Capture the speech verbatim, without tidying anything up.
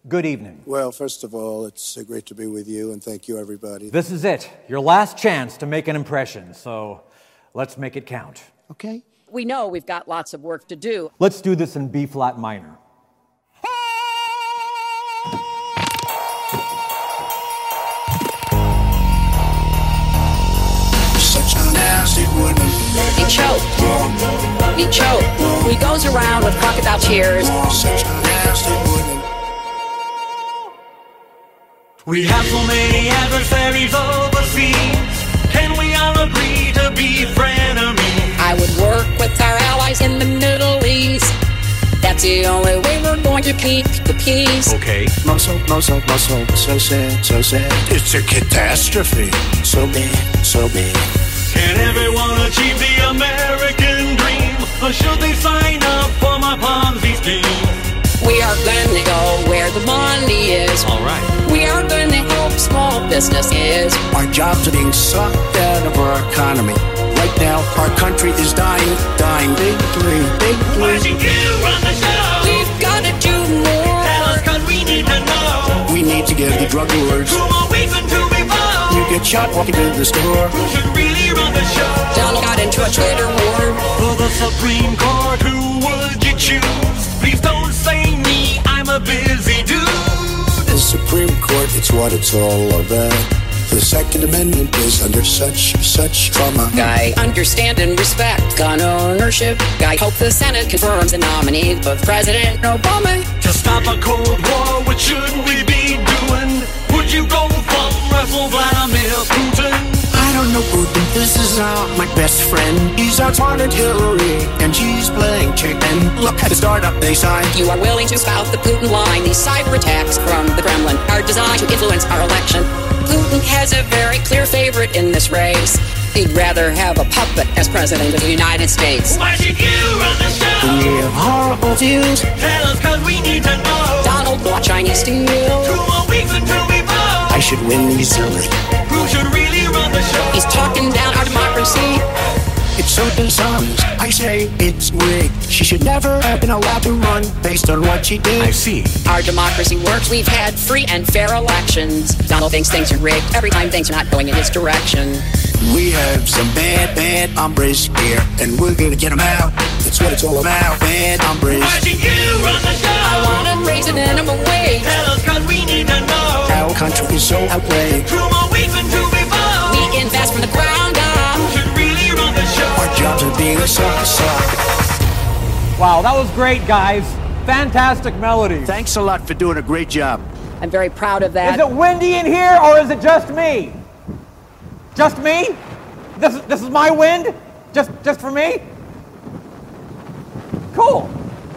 Good evening. Well, first of all, it's uh, great to be with you, and thank you, everybody. This is it, your last chance to make an impression, so let's make it count. Okay. We know we've got lots of work to do. Let's do this in B flat minor. Such a nasty woman. He choked. He choked. He goes around with crocodile tears. Such a nasty woman. We have so many adversaries overseas. Can we all agree to be frenemies? I would work with our allies in the Middle East. That's the only way we're going to keep the peace. Okay. Muscle, muscle, muscle. So sad, so sad. It's a catastrophe. So bad, so bad. Can everyone achieve the American dream? Or should they sign up for my Ponzi scheme? We are going to go where the money is. All right. We are going to help small businesses. Our jobs are being sucked out of our economy. Right now, our country is dying, dying. Big three, big Why three. should you run the show? We've got to do more. Tell us, cause we need to know. We need to get the drug lords. Two more weeks until we vote. You get shot walking into the store. Who should really run the show? Donald got into a Twitter war. For the Supreme Court, who would you choose? Please don't say me, I'm a busy dude. The Supreme Court, it's what it's all about. The Second Amendment is under such, such trauma. Guy, understand and respect gun ownership. Guy, hope the Senate confirms the nominee of President Obama. To stop a Cold War, what should we be doing? Would you go from Russell Vladimir Putin? I don't know Putin, this is not my best friend. He's outsmarted Hillary, and she's playing chicken. Look at the startup they signed. You are willing to spout the Putin line. These cyber attacks from the Kremlin are designed to influence our election. Putin has a very clear favorite in this race. He'd rather have a puppet as president of the United States. Why should you run the show? We have horrible views. Tell us, cause we need to know. Donald bought Chinese steel. Two more weeks until we vote. I should win easily. Who should really run the show? He's talking down our democracy. It's so dishonest. I say it's rigged. She should never have been allowed to run based on what she did. I see. Our democracy works. We've had free and fair elections. Donald thinks things are rigged every time things are not going in his direction. We have some bad, bad hombres here, and we're gonna get them out. That's what it's all about. Bad hombres. Why should you run the show? I want to raise the minimum wage. Tell us, cause we need to know. Our country is so outraged. Two more weeks until we vote. We invest from the ground up. Who should really run the show? Our jobs are being sucked, sucked. Wow, that was great, guys. Fantastic melody. Thanks a lot for doing a great job. I'm very proud of Is that. it windy in here, or is it just me? Just me? This, this is my wind? Just, just for me? Cool.